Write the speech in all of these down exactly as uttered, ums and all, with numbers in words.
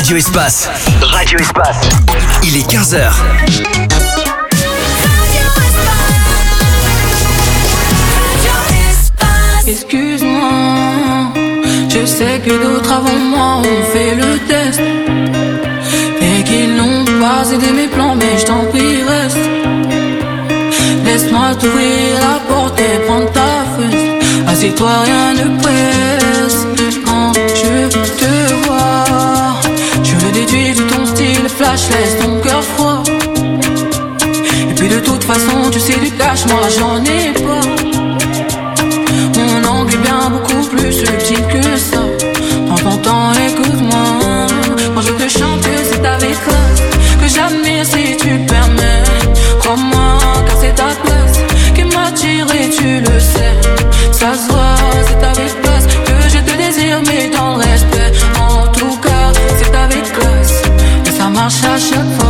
Radio Espace. Radio Espace. Il est quinze heures. Excuse-moi, je sais que d'autres avant moi ont fait le test et qu'ils n'ont pas aidé mes plans, mais je t'en prie reste. Laisse-moi t'ouvrir la porte et prendre ta fesse. Assieds-toi, rien ne presse. Quand je te vois, je le déduis de ton style flash, laisse ton cœur froid. Et puis de toute façon, tu sais du cash, moi j'en ai pas. Mon angle est bien beaucoup plus subtil que ça. Prends ton temps, écoute-moi. Quand je te chante, c'est avec classe que j'admire si tu permets. Crois-moi, car c'est ta place qui m'attire et tu le sais. Ça se voit, c'est avec classe que je te désire, mais dans le respect. En tout cas, c'est avec classe et ça marche à chaque fois.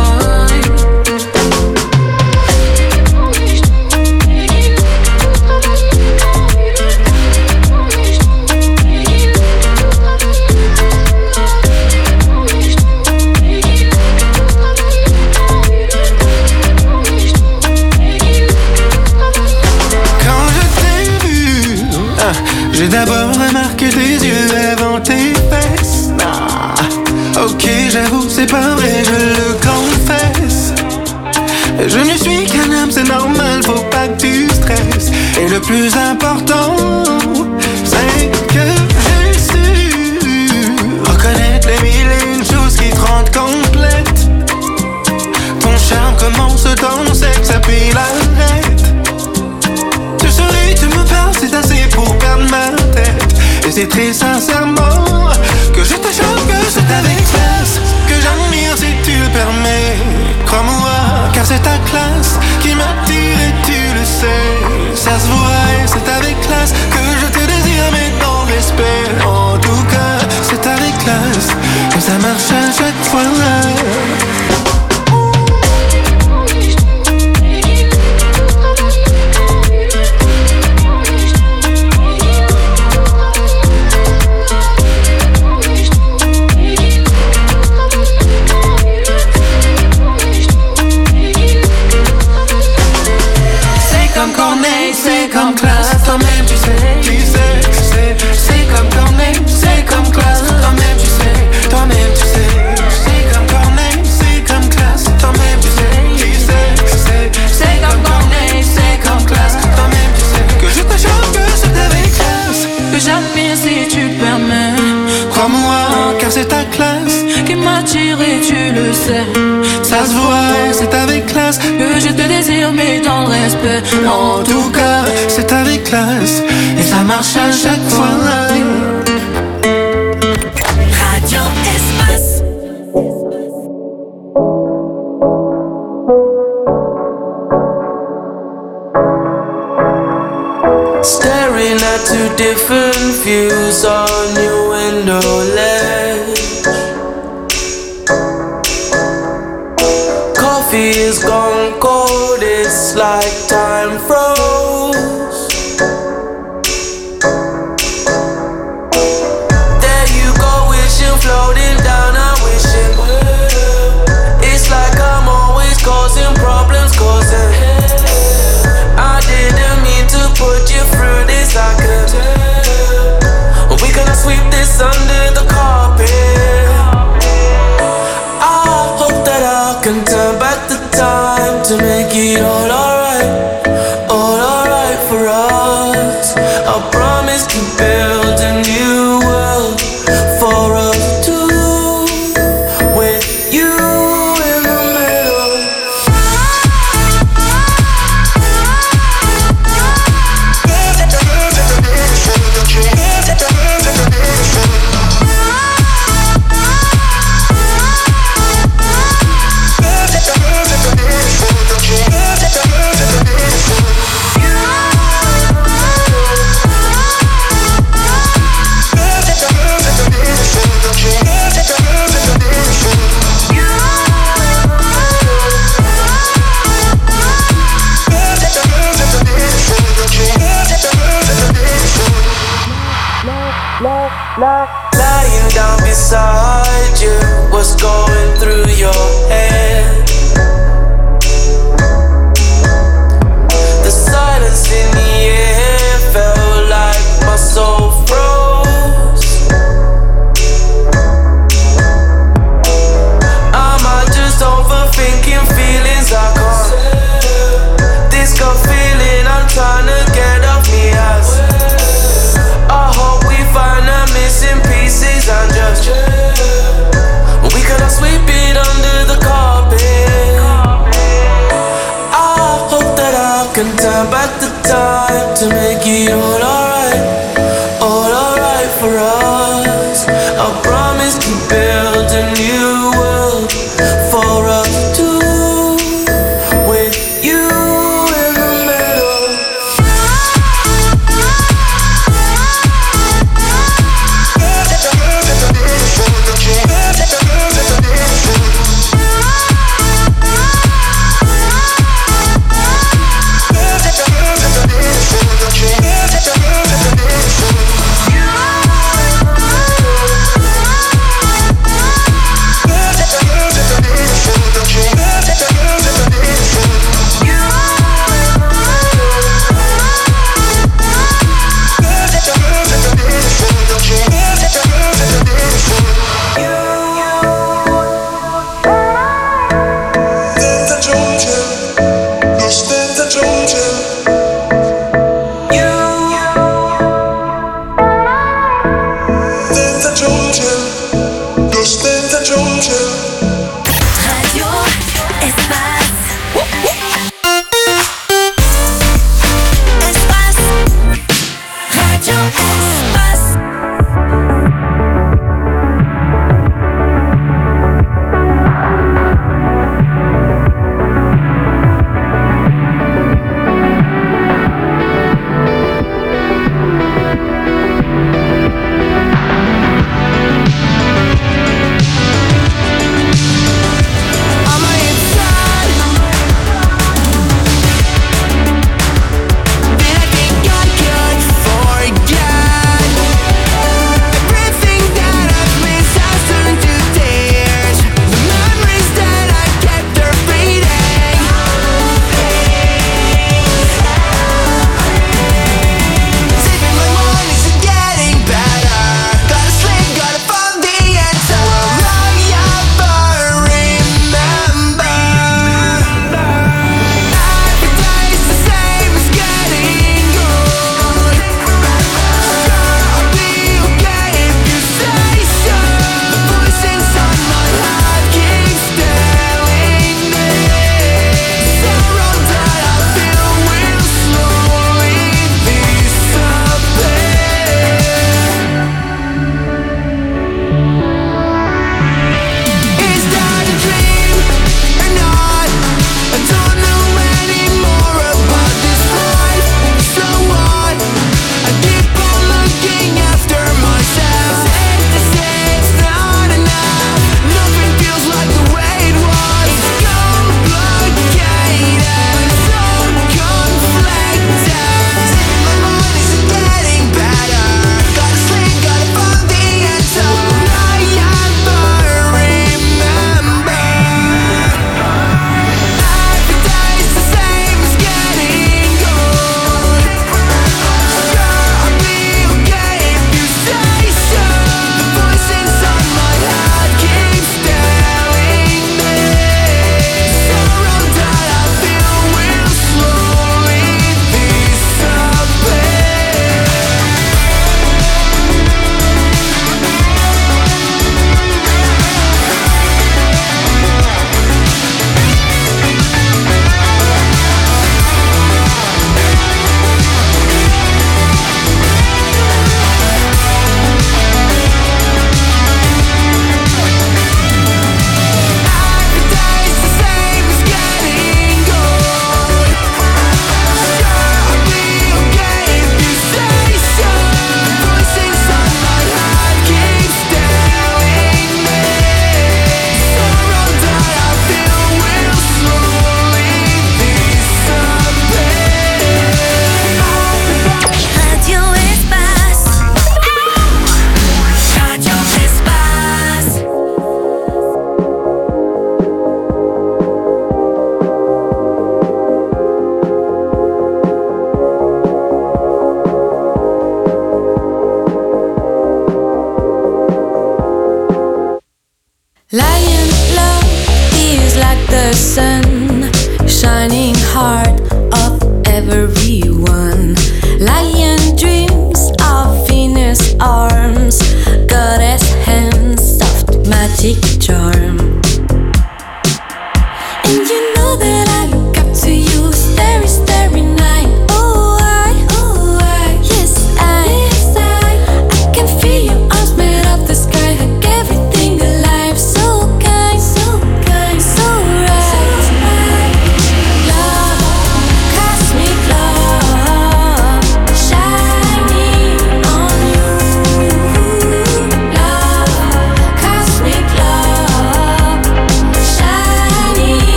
J'ai d'abord remarqué tes yeux avant tes fesses. Ah, ok, j'avoue, c'est pas vrai, je le confesse. Je ne suis qu'un homme, c'est normal, faut pas que tu stresses. Et le plus important, c'est que j'ai su reconnaître les mille et une choses qui te rendent complète. Ton charme commence dans sexe, puis l'arrête. Tu souris, tu me parles, c'est assez pour perdre ma tête. Et c'est très sincèrement que je te choque, que c'est avec classe que j'admire si tu le permets. Crois-moi, car c'est ta classe qui m'attire et tu le sais. Ça se voit et c'est avec classe que je te désire, mais dans le respect. En tout cas, c'est avec classe que ça marche à chaque fois. C'est comme classe, toi-même tu sais, tu sais, tu sais. C'est comme Corneille, c'est comme classe, toi-même tu sais, toi-même tu sais. C'est comme Corneille, c'est comme classe, toi-même tu sais, tu sais, tu sais. C'est comme Corneille, c'est comme classe, toi-même tu sais. Que je te choque, que c'est avec classe que j'admire si tu permets. Crois-moi, car c'est ta classe qui m'attire et tu le sais. Ça se voit, c'est avec classe que je te désire, mais dans le respect. En tout cas, c'est avec classe et ça marche à chaque fois. Radio Espace. Staring at two different views on your window ledge. Coffee is gone cold, it's like time froze. There you go, wishing, floating down, I'm wishing. It's like I'm always causing problems, causing. I didn't mean to put you through this, I could tell. We gonna sweep this under the carpet. I hope that I can turn back the time to make it all alright, all alright for us. I promise to build a new world for us two, with you in the middle. Lying down beside you, what's going through your head? The silence in the air felt like my soul froze. Am I just overthinking feelings I can't? This gut feeling I'm trying to get off me ass. I hope we find the missing pieces and just we cannot sweep it under the carpet. I hope that I can turn back the time to make it all alright, all alright for us. I promise to build a new world for us two, with you in the middle. That I think I could forget.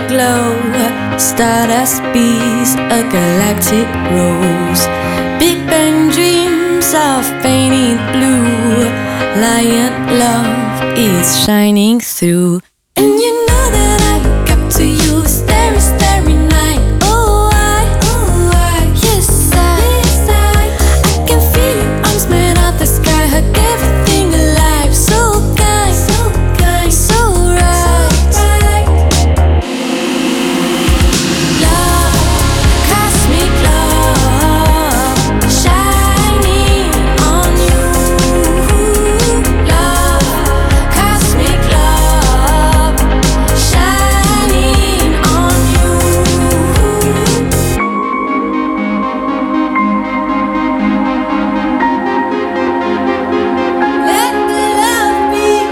glow, stardust bees, a galactic rose. Big bang dreams of painted blue. Lion love is shining through. And you know that I look up to you, starry, starry night. Oh, I, oh, I, yes, I, yes, I, I can feel your arms made of the sky, hug everything alive. So kind, so kind, so right. Love, cosmic love, shining on you. Love, cosmic love, shining on you. Let the love be.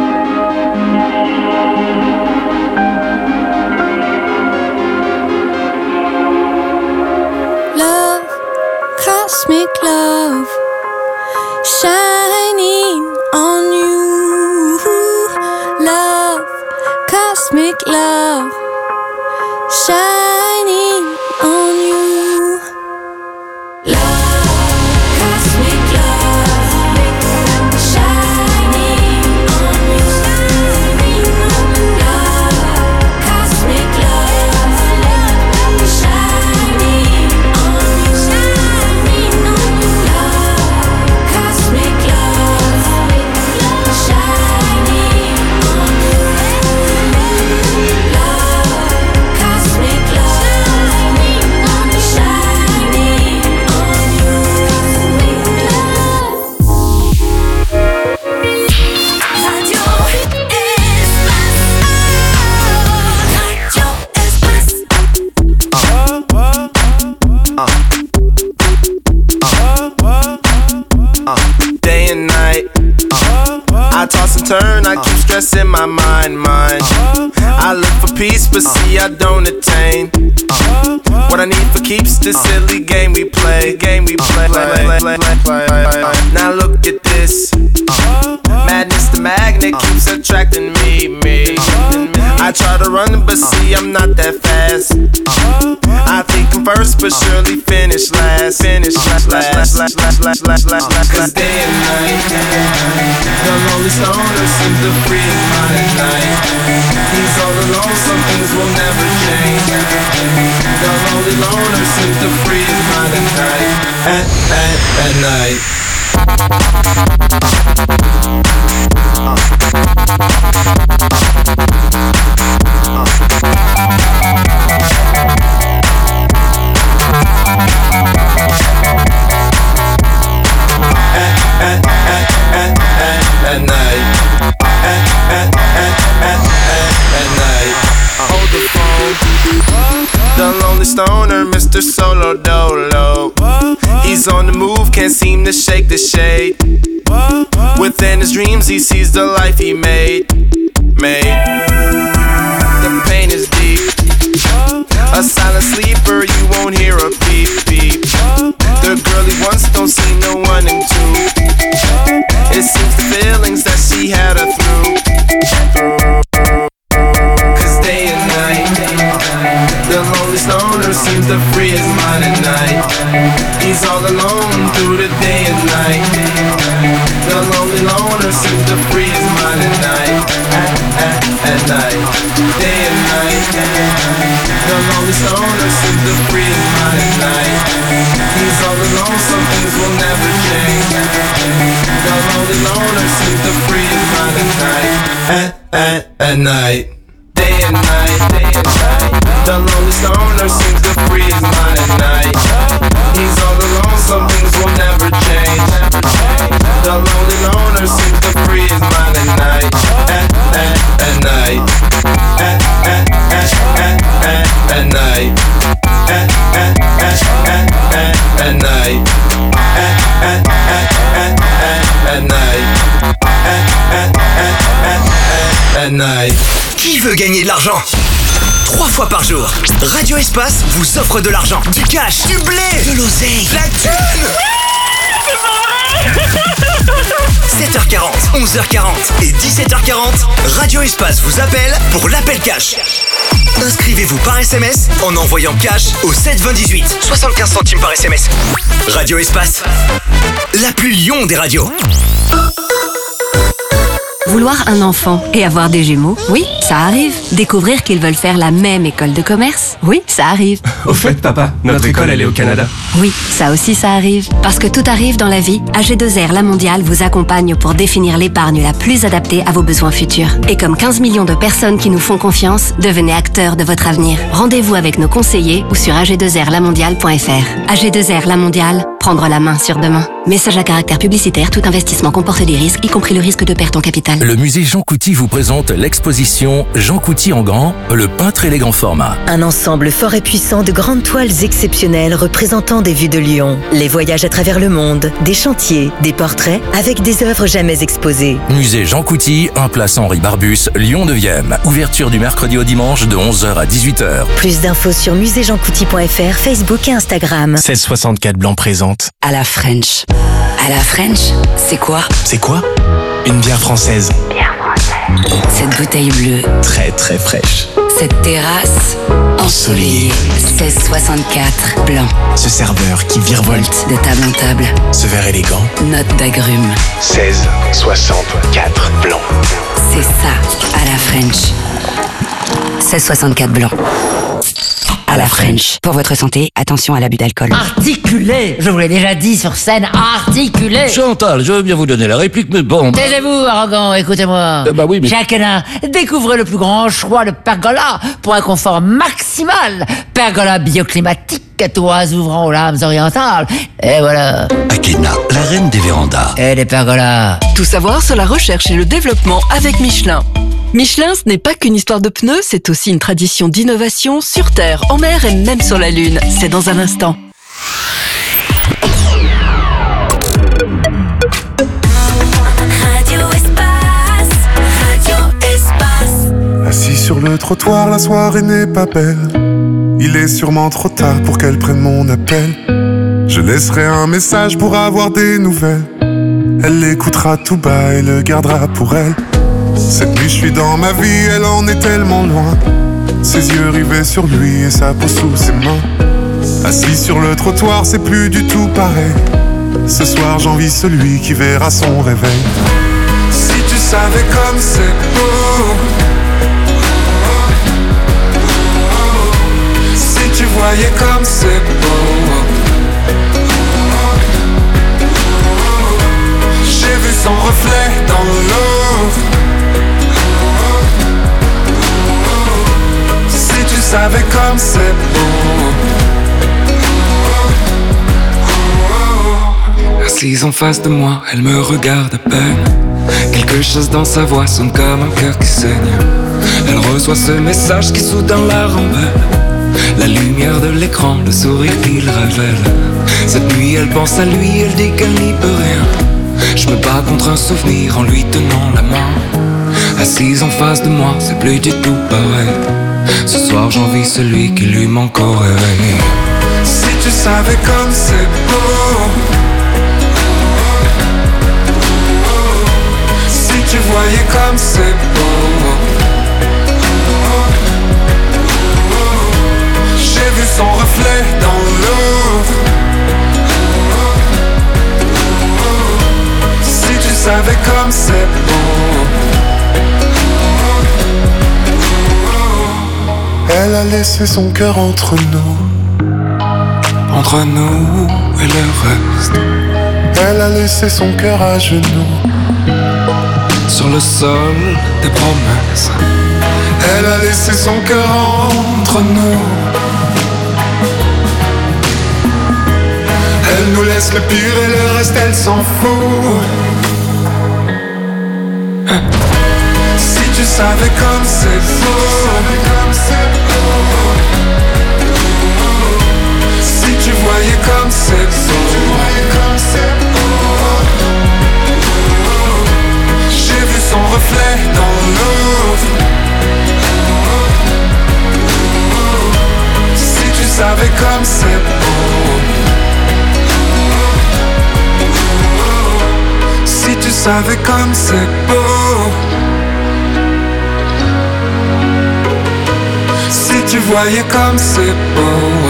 Love, cosmic love, shining on you. Love, cosmic love, shining on you. Love, cosmic love, shining on you. Love, cosmic love, shining on you. Love, cosmic love, shining on you. Love, cosmic love, shining on you. Radio Espace. Radio Espace. Day and night, I toss and turn, I keep stressing my mind, mind. I look for peace, but see I don't attain. What I need for keeps this silly game we play, game we play. Now look at this, madness the magnet keeps attracting me, me. I try to run, but see I'm not that fast. I think I'm first, but surely finish last, finish last, last, last, last, last, last, last. Cause day and night, the lonely stoner seems to free his mind at night. He's all alone, some things will never change. The lonely loner seems to free his mind at night, at, at, at night. At night, at, at, at, at, at, at night. Hold the phone, the lonely stoner, Mister Solo Dolo. He's on the move, can't seem to shake the shade. Within his dreams, he sees the life he made, made. The pain is deep. A silent sleeper, you won't hear a beep, beep. The girl he wants don't see no one in two. It seems the feelings that she had her through. Cause day and night, the lonely stoner seems to free his mind at night. He's all alone through the day and night. The lonely loner seems to free his mind at night, at, at, at night. Day and night, the lonely stoner seems to free his mind at night. He's all alone, some things will never change. The lonely loner seems to free his mind at night, at, at, at night. Day and night, day and night. The lonely stoner seems to free his mind at night. He's all alone, some things will never change. The lonely loner seems to free his mind at night, at, at, at night. At, at, at, at, at, at night. At, at, at, at, at, at night. At, at, at, at, at, at night. At, at, at, at, at, at night. Qui veut gagner de l'argent? Trois fois par jour, Radio Espace vous offre de l'argent, du cash, du blé, de l'oseille, la thune. C'est pas vrai! sept heures quarante, onze heures quarante et dix-sept heures quarante, Radio Espace vous appelle pour l'appel cash. Inscrivez-vous par S M S en envoyant cash au sept vingt dix-huit, soixante-quinze centimes par S M S. Radio Espace, la plus Lyon des radios. Vouloir un enfant et avoir des jumeaux, oui, ça arrive. Découvrir qu'ils veulent faire la même école de commerce, oui, ça arrive. Au fait, papa, notre, notre école, elle est au Canada. Oui, ça aussi, ça arrive. Parce que tout arrive dans la vie, A G deux R La Mondiale vous accompagne pour définir l'épargne la plus adaptée à vos besoins futurs. Et comme quinze millions de personnes qui nous font confiance, devenez acteurs de votre avenir. Rendez-vous avec nos conseillers ou sur a g deux r la mondiale point f r. A G deux R La Mondiale, prendre la main sur demain. Message à caractère publicitaire, tout investissement comporte des risques, y compris le risque de perte en capital. Le musée Jean Couty vous présente l'exposition Jean Couty en grand, le peintre élégant format. Un ensemble fort et puissant de grandes toiles exceptionnelles représentant des vues de Lyon, les voyages à travers le monde, des chantiers, des portraits avec des œuvres jamais exposées. Musée Jean Couty, un place Henri Barbus, Lyon neuvième. Ouverture du mercredi au dimanche de onze heures à dix-huit heures. Plus d'infos sur musée jean couty point f r, Facebook et Instagram. seize soixante-quatre Blanc présente. À la French. À la French, c'est quoi? C'est quoi? Une bière française. Bière française. Cette bouteille bleue. Très très fraîche. Cette terrasse ensoleillée. seize soixante-quatre Blanc. Ce serveur qui virevolte de table en table. Ce verre élégant. Note d'agrumes. seize soixante-quatre Blanc. C'est ça, à la French. seize soixante-quatre Blanc. À la French. Pour votre santé, attention à l'abus d'alcool. Articulé, je vous l'ai déjà dit sur scène, articulé. Chantal, je veux bien vous donner la réplique, mais bon... Taisez-vous, arrogant, écoutez-moi. Euh, bah oui, mais... Jacqueline, découvrez le plus grand choix de pergola pour un confort maximal. Pergola bioclimatique à toits ouvrant aux lames orientales. Et voilà. Akena, la reine des vérandas. Et des pergolas. Tout savoir sur la recherche et le développement avec Michelin. Michelin, ce n'est pas qu'une histoire de pneus, c'est aussi une tradition d'innovation sur Terre, en mer et même sur la Lune. C'est dans un instant. Radio Espace, Radio Espace. Assis sur le trottoir, la soirée n'est pas belle. Il est sûrement trop tard pour qu'elle prenne mon appel. Je laisserai un message pour avoir des nouvelles. Elle l'écoutera tout bas et le gardera pour elle. Cette nuit je suis dans ma vie, elle en est tellement loin. Ses yeux rivés sur lui et sa peau sous ses mains. Assis sur le trottoir, c'est plus du tout pareil. Ce soir j'envie celui qui verra son réveil. Si tu savais comme c'est beau, si tu voyais comme c'est beau. J'ai vu son reflet dans l'eau. Si tu savais comme c'est beau. Assise en face de moi, elle me regarde à peine. Quelque chose dans sa voix sonne comme un cœur qui saigne. Elle reçoit ce message qui soudain la rend belle. La lumière de l'écran, le sourire qu'il révèle. Cette nuit elle pense à lui, elle dit qu'elle n'y peut rien. Je me bats contre un souvenir en lui tenant la main. Assise en face de moi, c'est plus du tout pareil. Ce soir j'envie celui qui lui manque au réveil. Si tu savais comme c'est beau. Si tu voyais comme c'est beau. J'ai vu son reflet dans l'eau. Si tu savais comme c'est beau. Elle a laissé son cœur entre nous. Entre nous et le reste. Elle a laissé son cœur à genoux. Sur le sol des promesses. Elle a laissé son cœur entre nous. Elle nous laisse le pire et le reste elle s'en fout. Si tu savais comme c'est beau. Si tu voyais comme c'est beau. J'ai vu son reflet dans l'eau. Si tu savais comme c'est beau. savais comme c'est beau. Si tu voyais comme c'est beau.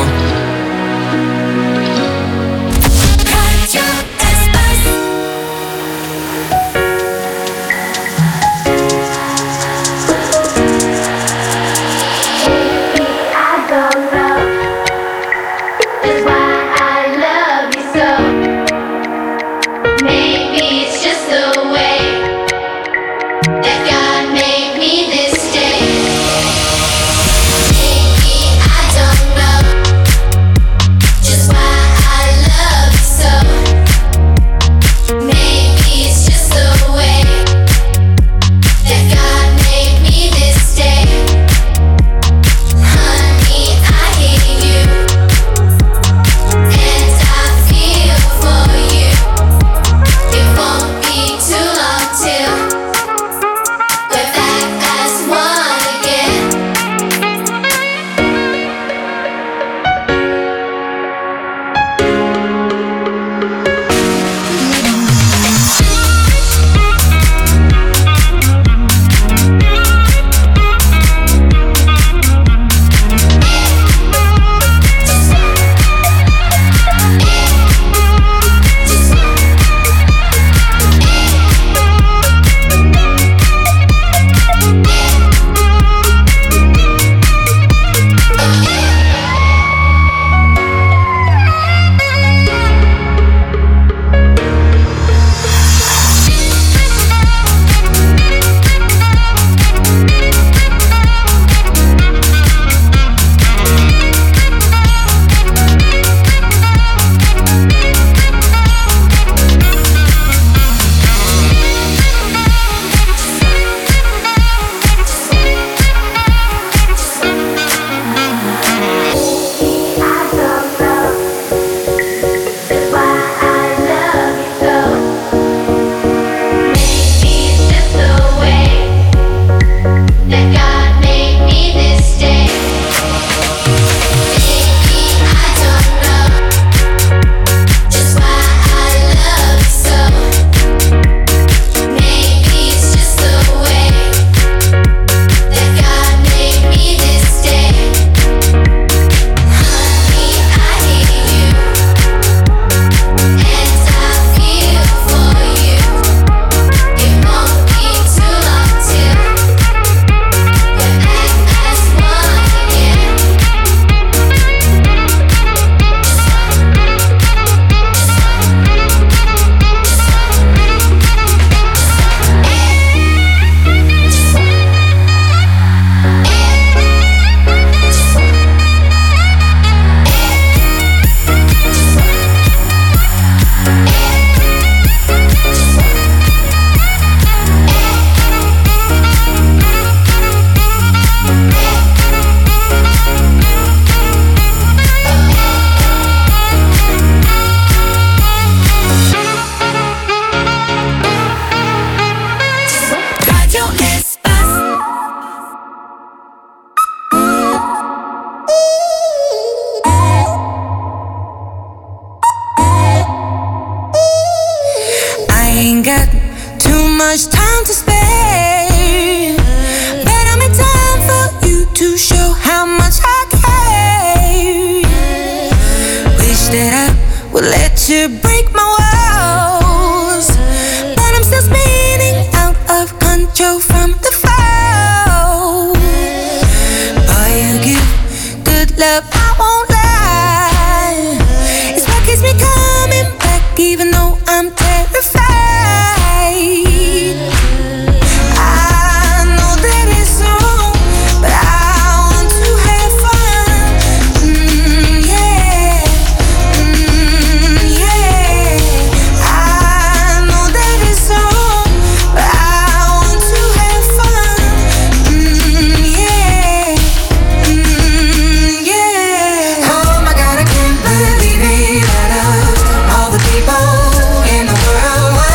All the people in the world.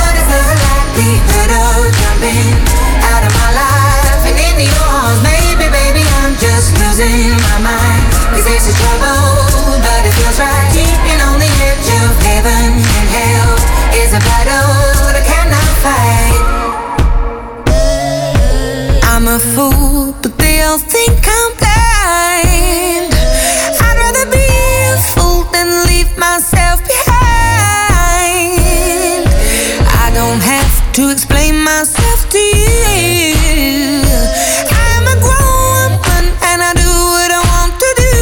to explain myself to you. I'm a grown woman and I do what I want to do.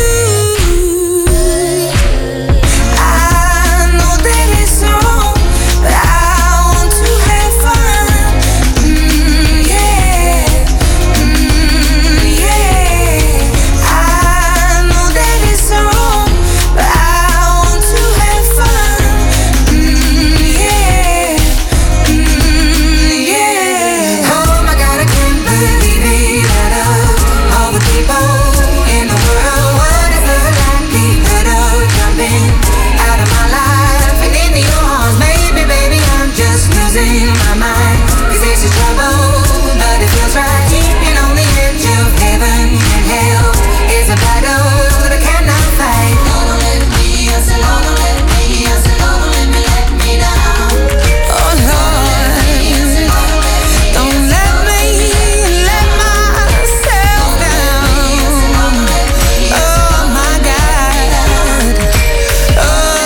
I know that it's wrong, but I want to have fun. Mm, yeah, mm, yeah. I know that it's wrong, but I want to have fun. Mm, yeah, mm, yeah. Oh my God, I can't believe it. Out of all the people in the world, what is the likelihood of jumping out of my life and into your arms? Maybe, baby, I'm just losing my mind. 'Cause this is trouble, but it feels right. Keeping on the edge of heaven and hell is a battle that I cannot fight. Lord, don't let me, I said, Lord, don't let me, I said, Lord, don't let me let me down. Oh Lord, don't let me let myself down. Oh my God. Oh,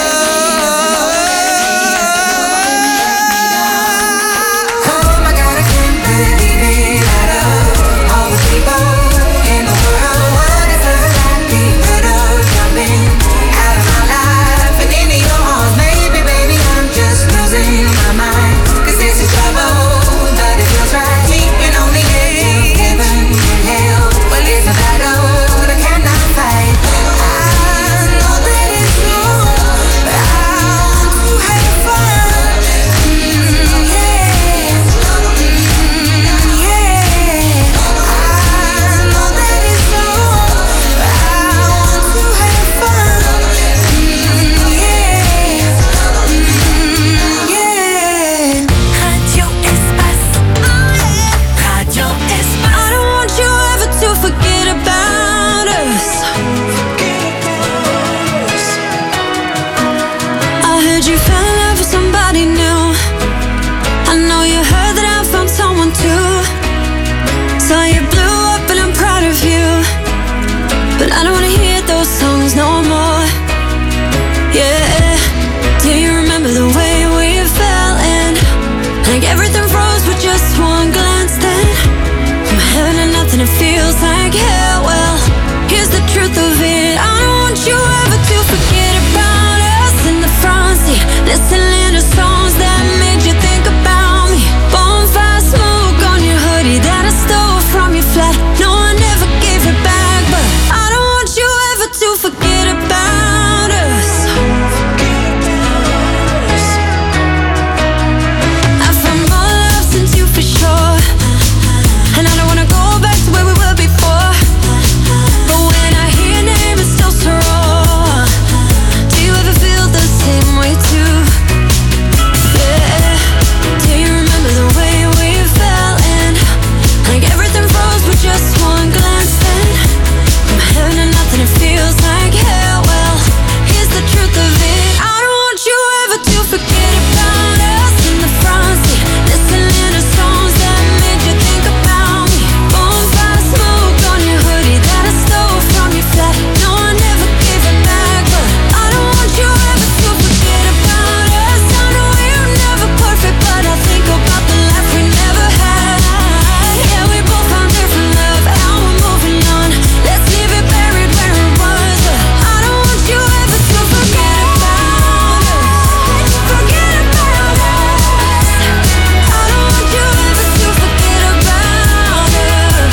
oh my God, I can't believe it. Out of all the people in the world, what is the likelihood of jumping out of my life and into your arms? Maybe, baby, I'm just losing my mind. 'Cause this is trouble, but it feels right. Keeping on the edge of heaven and hell. Well, it's a battle that I cannot fight. I know that it's wrong, but I want to have fun. Mm, yeah, mm, yeah. I know that it's wrong, but I want to have fun. Mm, yeah, mm, yeah. Radio Espace. Radio Espace. I don't want you ever to forget about us. I heard you fell in love with somebody new. I know you heard that I found someone too. So you blew up and I'm proud of you. But I don't wanna hear those songs no more. Yeah. Do you remember the way we fell in? Like everything froze with just one glance then. From heaven to nothing, it feels like hell. Well, here's the truth of it. I don't want you ever to forget about us in the front seat, listening to songs that made you think about me. Bonfire smoke on your hoodie that I stole from your flat. No, I never gave it back, but I don't want you ever to forget about us. I found more love since you for sure, and I don't wanna go back to where we were before. But when I hear your name, it's still so raw. Do you ever feel the same way too? Yeah. Do you remember the way we fell in? Like everything froze with just one glance then. From heaven to nothing, it feels like hell. Well, here's the truth of it. I don't want you ever to forget about us in the front seat, listening to songs that made you think about me. Bonfire smoke on your hoodie that I stole from your flat. No, I never gave it back, but I don't want you ever to forget about us. I know we're never perfect, but I think about the life we never had. Yeah, we both found different love, now we're moving on. Let's leave it buried where it was, but I don't want you ever to forget about us. Forget about us. I don't want you ever to forget about us.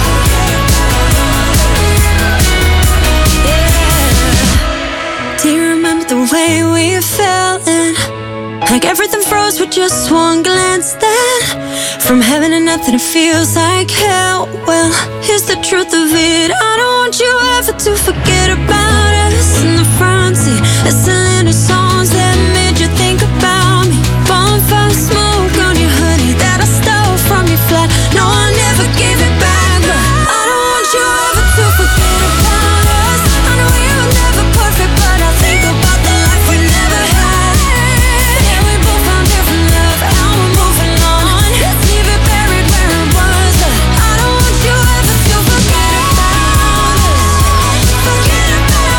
Yeah. Do you remember the way we fell in? Like everything froze with just one glance then. From heaven to nothing, it feels like hell. Well, here's the truth of it. I don't want you ever to forget about us in the front seat, listening to songs that made you think about me. Bonfire smoke on your hoodie that I stole from your flat. No, I never gave it back, but I don't want you ever to forget about us. I know we were never perfect, but I think about the life we never had. Yeah, we both found different love, now we're moving on. Let's leave it buried where it was, but I don't want you ever to forget about us. Forget about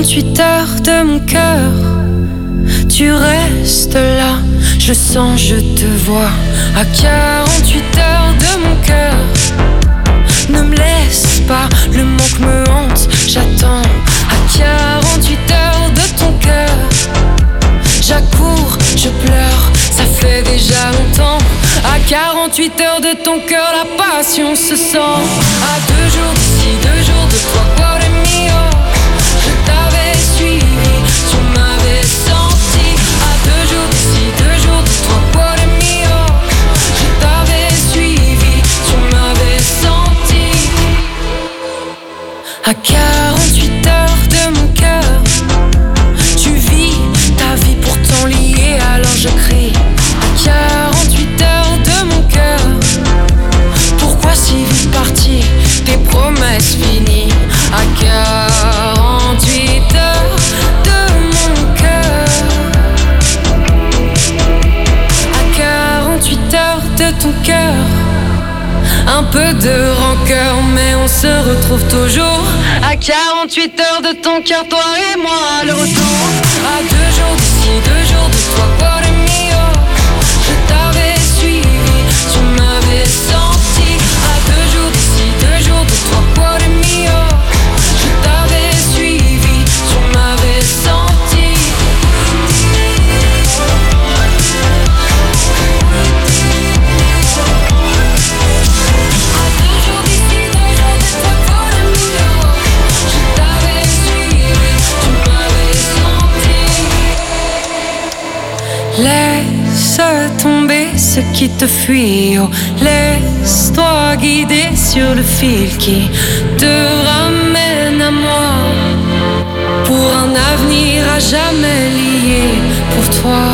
quarante-huit heures de mon cœur, tu restes là, je sens, je te vois. À quarante-huit heures de mon cœur, ne me laisse pas, le manque me hante, j'attends. À quarante-huit heures de ton cœur, j'accours, je pleure, ça fait déjà longtemps. À quarante-huit heures de ton cœur, la passion se sent. À deux jours d'ici, deux jours de toi, cuore mio, je t'avais suivi, tu m'avais senti. À deux jours d'ici, deux jours de toi, cuore mio, je t'avais suivi, tu m'avais senti. À quarante-huit heures de mon cœur, tu vis ta vie pourtant liée, alors je crie. À quarante-huit heures de mon cœur, pourquoi si vite parti, tes promesses finies. À quarante-huit heures de mon cœur, à quarante-huit heures de ton cœur, un peu de rancœur mais on se retrouve toujours. À quarante-huit heures de ton cœur, toi et moi, le retour. À deux jours d'ici, deux jours de toi, cuore mio, je t'avais suivi, tu m'avais senti. À deux jours d'ici, deux jours de toi, cuore mio, je t'avais suivi, tu m'avais senti. À deux jours d'ici, deux jours de toi, cuore mio, je t'avais suivi, tu m'avais senti. Laisse tomber ce qui te fuit, oh, laisse-toi guider sur le fil qui te ramène à moi, pour un avenir à jamais lié pour toi.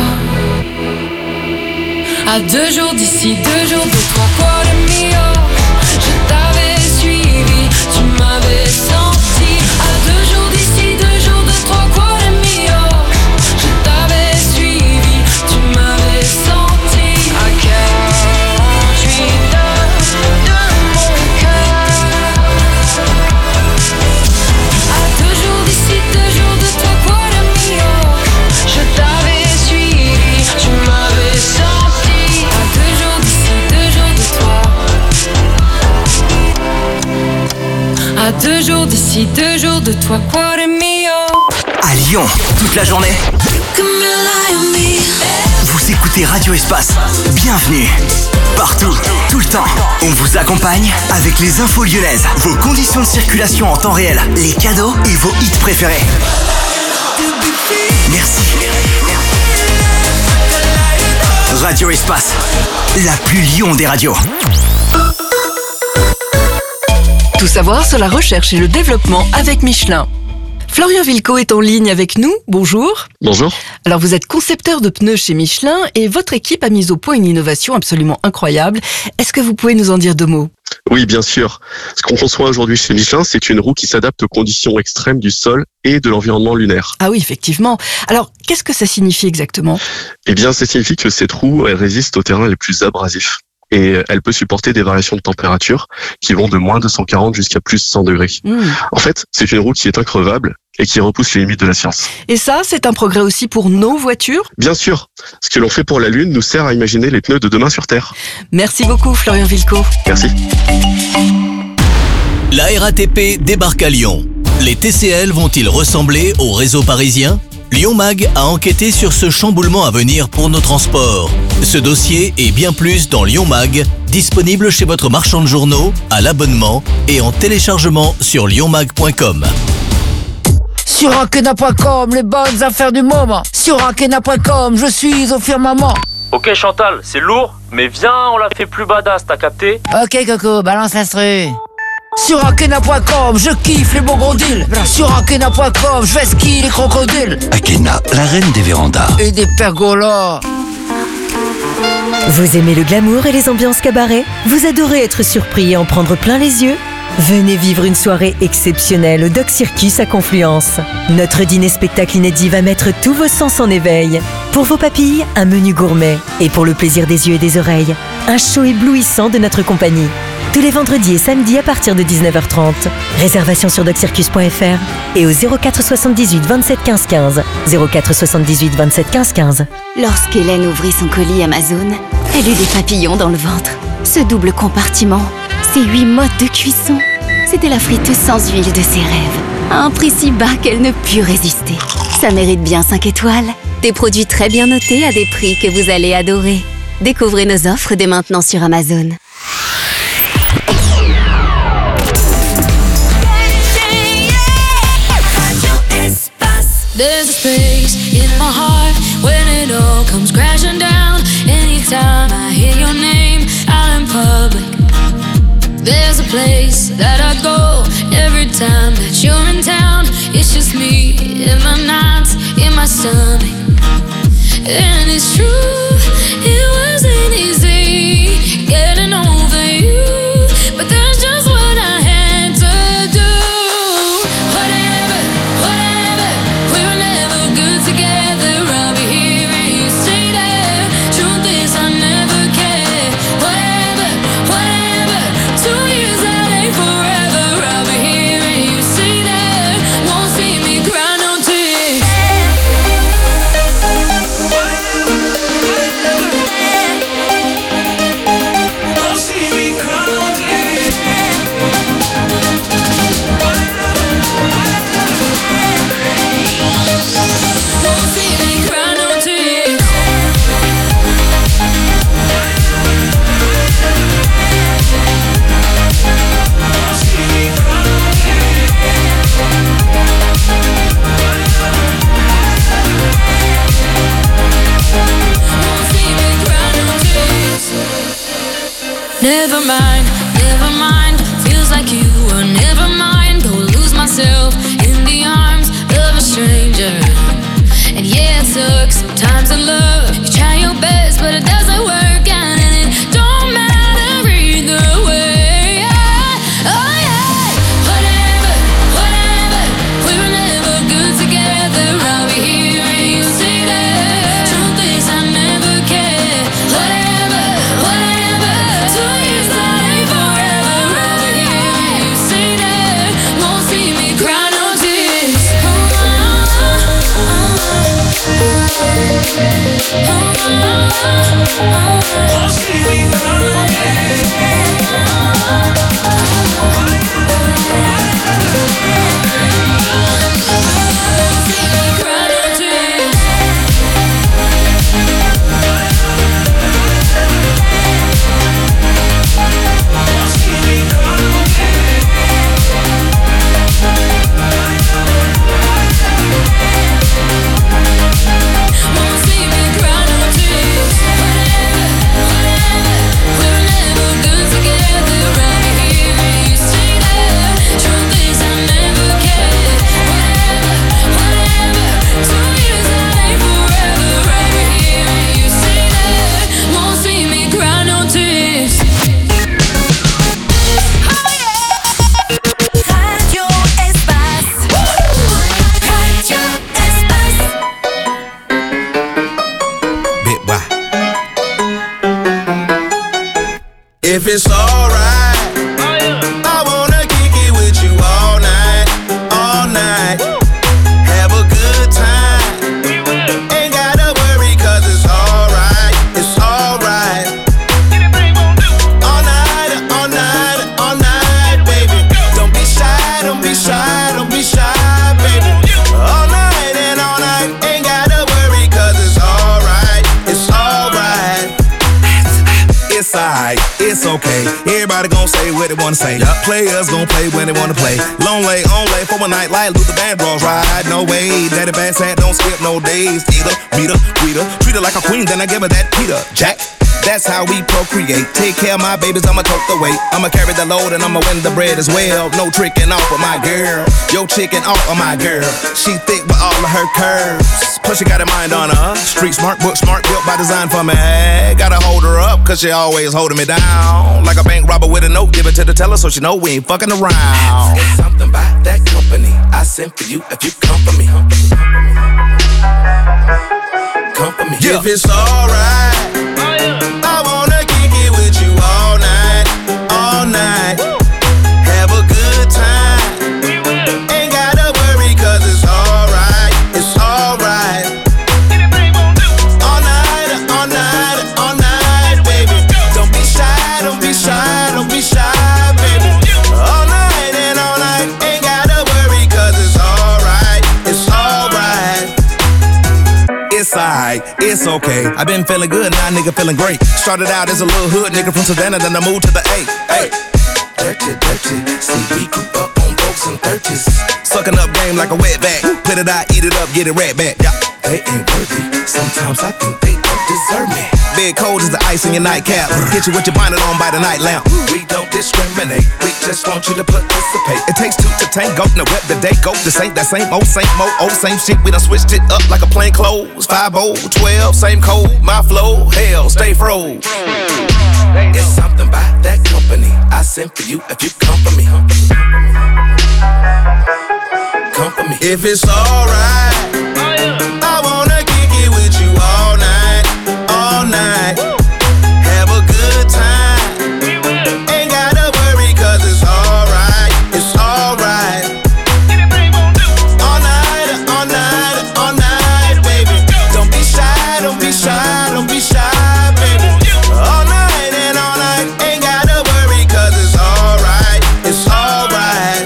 À deux jours d'ici, deux jours de toi, cuore mio, je t'avais suivi, tu m'avais senti. À deux jours d'ici, deux jours de toi, cuore mio, je t'avais suivi, tu m'avais senti. À quarante-huit heures de mon cœur, à deux jours d'ici, deux jours de toi, cuore mio, je t'avais suivi, tu m'avais senti. À deux jours d'ici, deux jours de toi, à deux jours d'ici, deux jours de toi, cuore mio. À Lyon, toute la journée. Vous écoutez Radio Espace. Bienvenue. Partout, tout le temps. On vous accompagne avec les infos lyonnaises, vos conditions de circulation en temps réel, les cadeaux et vos hits préférés. Merci. Radio Espace, la plus Lyon des radios. Tout savoir sur la recherche et le développement avec Michelin. Florian Vilco est en ligne avec nous. Bonjour. Bonjour. Alors vous êtes concepteur de pneus chez Michelin et votre équipe a mis au point une innovation absolument incroyable. Est-ce que vous pouvez nous en dire deux mots ? Oui, bien sûr. Ce qu'on conçoit aujourd'hui chez Michelin, c'est une roue qui s'adapte aux conditions extrêmes du sol et de l'environnement lunaire. Ah oui, effectivement. Alors, qu'est-ce que ça signifie exactement ? Eh bien, ça signifie que cette roue, elle résiste aux terrains les plus abrasifs. Et elle peut supporter des variations de température qui vont de moins deux cent quarante jusqu'à plus cent degrés. Mmh. En fait, c'est une roue qui est increvable et qui repousse les limites de la science. Et ça, c'est un progrès aussi pour nos voitures ? Bien sûr. Ce que l'on fait pour la Lune nous sert à imaginer les pneus de demain sur Terre. Merci beaucoup, Florian Vilco. Merci. La R A T P débarque à Lyon. Les T C L vont-ils ressembler au réseau parisien ? Lyon Mag a enquêté sur ce chamboulement à venir pour nos transports. Ce dossier et bien plus dans Lyon Mag, disponible chez votre marchand de journaux, à l'abonnement et en téléchargement sur lyon mag point com. Sur Ankena point com, les bonnes affaires du moment. Sur Ankena point com, je suis au firmament. Ok Chantal, c'est lourd, mais viens, on la fait plus badass, t'as capté ? Ok Coco, balance l'instru. Sur Ankena point com, je kiffe les beaux gros deals. Sur Ankena point com, je vais skier les crocodiles. Ankena, la reine des vérandas. Et des pergolas. Vous aimez le glamour et les ambiances cabaret ? Vous adorez être surpris et en prendre plein les yeux ? Venez vivre une soirée exceptionnelle au Doc Circus à Confluence. Notre dîner-spectacle inédit va mettre tous vos sens en éveil. Pour vos papilles, un menu gourmet. Et pour le plaisir des yeux et des oreilles, un show éblouissant de notre compagnie. Tous les vendredis et samedis à partir de dix-neuf heures trente. Réservation sur doc circus point f r et au zéro quatre soixante-dix-huit vingt-sept quinze quinze. zéro quatre soixante-dix-huit vingt-sept quinze quinze. Lorsqu'Hélène ouvrit son colis Amazon, elle eut des papillons dans le ventre. Ce double compartiment, ces huit modes de cuisson, c'était la friteuse sans huile de ses rêves. À un prix si bas qu'elle ne put résister. Ça mérite bien cinq étoiles. Des produits très bien notés à des prix que vous allez adorer. Découvrez nos offres dès maintenant sur Amazon. There's a space in my heart when it all comes crashing down. Anytime I hear your name out in public, there's a place that I go every time that you're in town. It's just me in my nights, in my stomach. And it's true, it wasn't easy getting over you, but that's just what I had to do. Whatever, whatever, we were never good together. I'll be here and you stay there. Truth is I never cared. Whatever, whatever, two years that ain't forever. I'll be here and you stay there. Won't see me cry no tears. Never mind, never mind. Feels like you were never mind. Go lose myself in the arms of a stranger. And yeah, it sucks sometimes in love. You try your best, but it doesn't work out, and it don't matter either way. Oh yeah, whatever, whatever. We were never good together. I'll be here and you stay there. Truth is I never cared. Whatever, whatever. Two years that ain't forever. I'll be here and you stay there. Won't see me cry no tears. Won't see me cry no If it's alright, oh, yeah. I wanna kick it with you all night, all night. Woo. Have a good time. We will. Ain't gotta worry, cause it's alright, it's alright. All night, all night, all night, baby. Don't be shy, don't be shy, don't be shy, baby. All night and all night, ain't gotta worry, cause it's alright, it's alright. It's alright, it's okay. Everybody gon' say what they wanna say. Yep. Players gon' play when they wanna play. Long lay, on lay for a night like Luther Vandross ride. No way, Daddy Bass hat don't skip no days. Either, meet her, greet her, treat her like a queen, then I give her that Peter Jack. That's how we procreate. Take care of my babies, I'ma tote the weight. I'ma carry the load and I'ma win the bread as well. No tricking off of my girl. Yo chicken off of my girl. She thick with all of her curves. Plus she got a mind on her. Street smart, book smart, built by design for me. Gotta hold her up, cause she always holding me down. Like a bank robber with a note, give it to the teller so she know we ain't fucking around. It's something about that company I sent for you if you come for me. Come for me. Yeah. If it's alright, I wanna kick it with you all night, all night. it's okay. I been feeling good, now nigga feeling great. Started out as a little hood nigga from Savannah, then I moved to the A. Hey. Dirty, dirty, see we grew up on folks and thirties. Sucking up game like a wet bag. Put it out, eat it up, get it right back. Yeah. They ain't worthy, sometimes I think they don't deserve me. Big cold is the ice in your nightcap. Hit you with your bonnet on by the night lamp. We don't discriminate, we just want you to participate. It takes two to tango, no web the day go. This ain't that same old, same old, old, same shit. We done switched it up like a plain clothes. five oh, twelve, same code, my flow, hell, stay froze. It's something about that company I sent for you if you come for me. Come for me. If it's alright, I wanna kick it with you all night, all night. Have a good time. Ain't gotta worry cause it's alright, it's alright. All night, all night, all night, baby. Don't be shy, don't be shy, don't be shy, baby. All night and all night, ain't gotta worry cause it's alright, it's alright.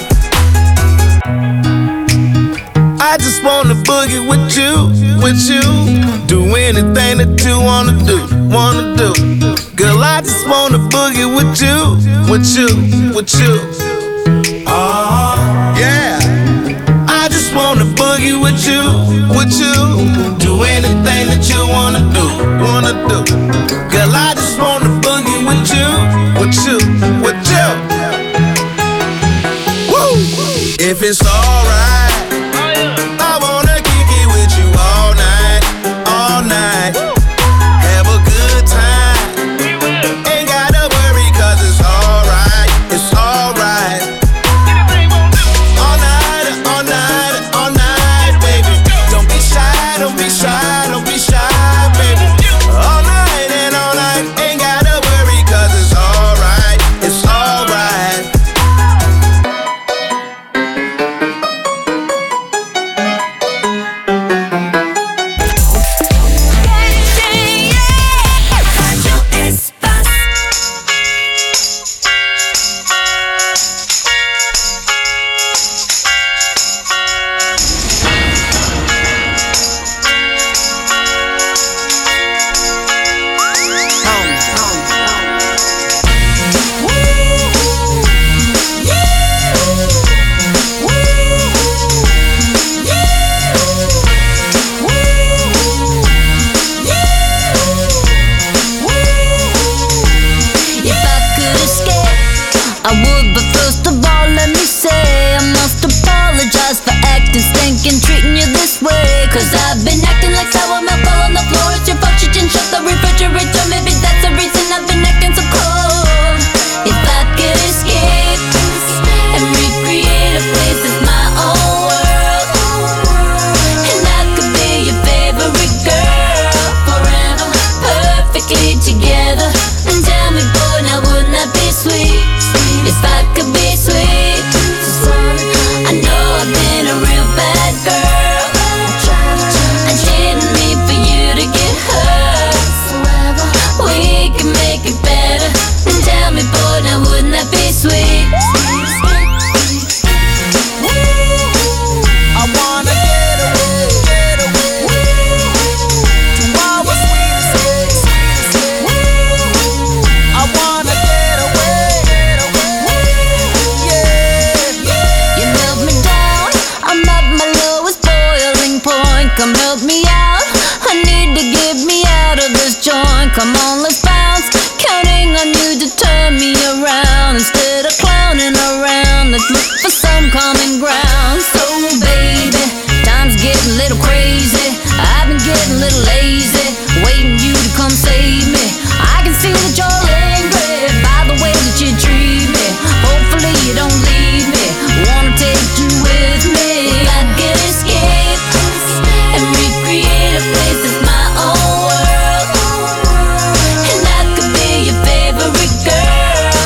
I just wanna boogie with you, with you. Do anything that you wanna do, wanna do. Girl, I just wanna boogie with you, with you, with you. Oh, yeah. I just wanna boogie with you, with you. Do anything that you wanna do, wanna do. Girl, I just wanna boogie with you, with you, with you. Woo! If it's alright, I wanna kick it with you all night, all night. Have a good time. Ain't gotta worry cause it's alright, it's alright. All night, all night, all night, baby. Don't be shy, don't be shy, don't be shy, baby. All night and all night, ain't gotta worry cause it's alright, it's alright. Girl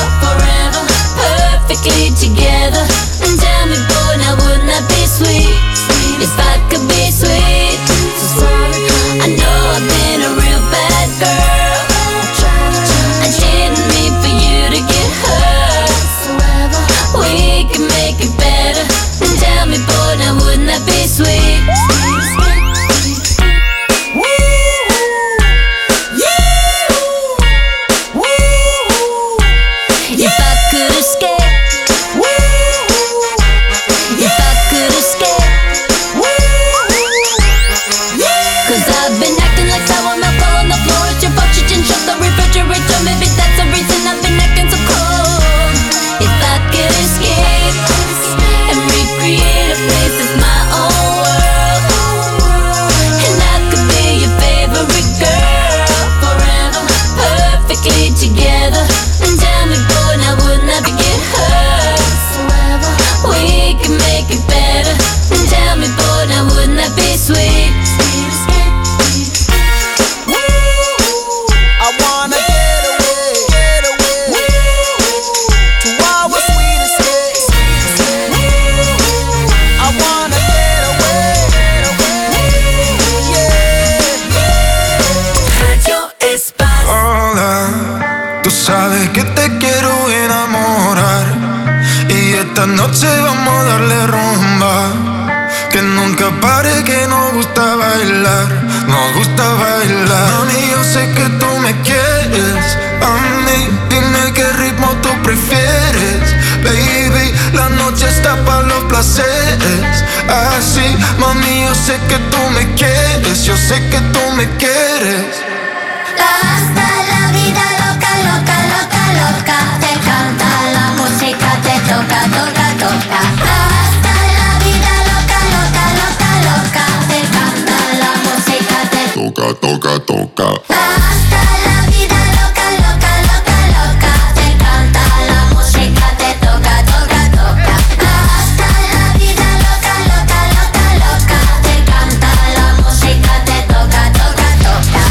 sabes que te quiero enamorar y esta noche vamos a darle rumba. Que nunca pare, que nos gusta bailar, nos gusta bailar. Mami, yo sé que tú me quieres, a mí, dime qué ritmo tú prefieres. Baby, la noche está para los placeres. Así, mami, yo sé que tú me quieres, yo sé que tú me quieres. Hasta la vida loca, loca, loca, loca. Te canta la música, te toca, toca, toca. Hasta la vida loca, loca, loca, loca. Te canta la música, te toca, toca, toca. Hasta la vida loca, loca, loca, loca. Te canta la música, te toca, toca, toca. Hasta la vida loca, loca, loca, loca. Te canta la música, te toca, toca, toca.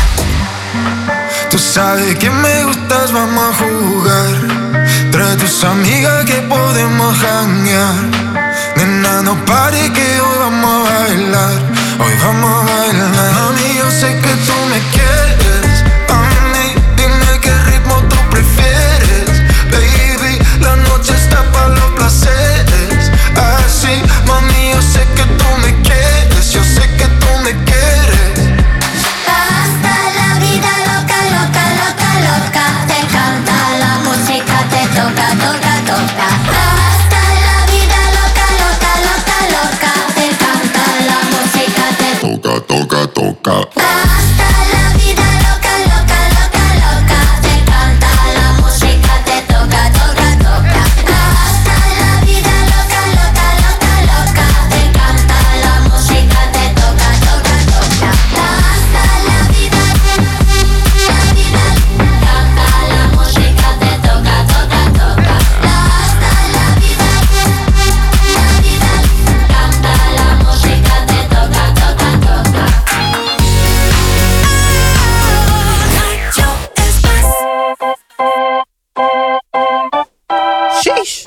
Tú sabes que me gustas, vamos a jugar. Trae tus amigas que podemos janguear. Nena, no pare que hoy vamos a bailar. Hoy vamos a bailar. Mami, yo sé que tú me quieres. A mí, dime qué ritmo tú prefieres. Baby, la noche está para los placeres. Así, mami, yo sé que tú me quieres. Yo sé que tú me quieres. Hasta la vida loca, loca, loca, loca. Te canta la música, te toca, toca, toca. Hasta la vida loca, loca, loca, loca. Te canta la música, te toca, toca, toca. Hasta la vida loca, loca, loca, loca. Te canta la música, te toca, toca, toca. Hasta la vida loca, loca, loca, loca. Te canta la música, te toca, toca, toca. Hasta la vida, la vida, canta la música, te toca, toca, toca. Hasta la vida, la vida, canta la música, te toca, toca, toca. Sheesh.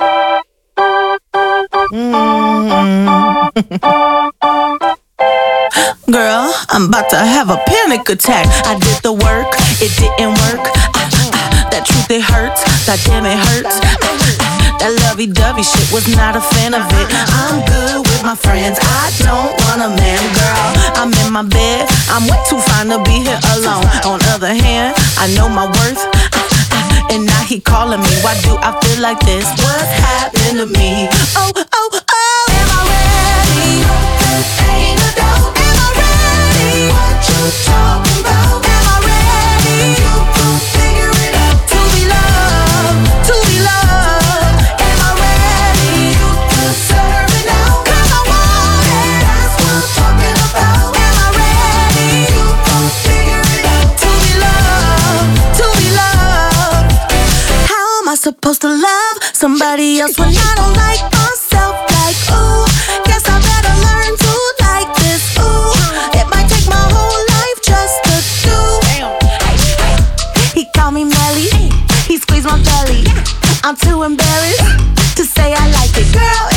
Girl, I'm about to have a panic attack. I did the work, it didn't work. Ah, ah, that truth, it hurts. That damn, it hurts. Ah, ah, that lovey-dovey shit, was not a fan of it. I'm good with my friends, I don't want a man, girl. I'm in my bed, I'm way too fine to be here alone. On other hand, I know my worth. And now he calling me, why do I feel like this? What's happening to me? Oh, oh, oh, am I ready? Ain't no doubt. Am I ready? What you talking about? Am I ready? You gon' figure it out. To be loved, to be loved. Am I ready? You deserve it now. 'Cause I want it, that's what I'm talking about. Am I ready? You gon' figure it out. To be loved, to be loved. How am I supposed to love somebody else when I don't like myself? Like, ooh, guess I better learn to like this. Ooh, it might take my whole life just to do. He called me Melly, he squeezed my belly. I'm too embarrassed to say I like it. Girl,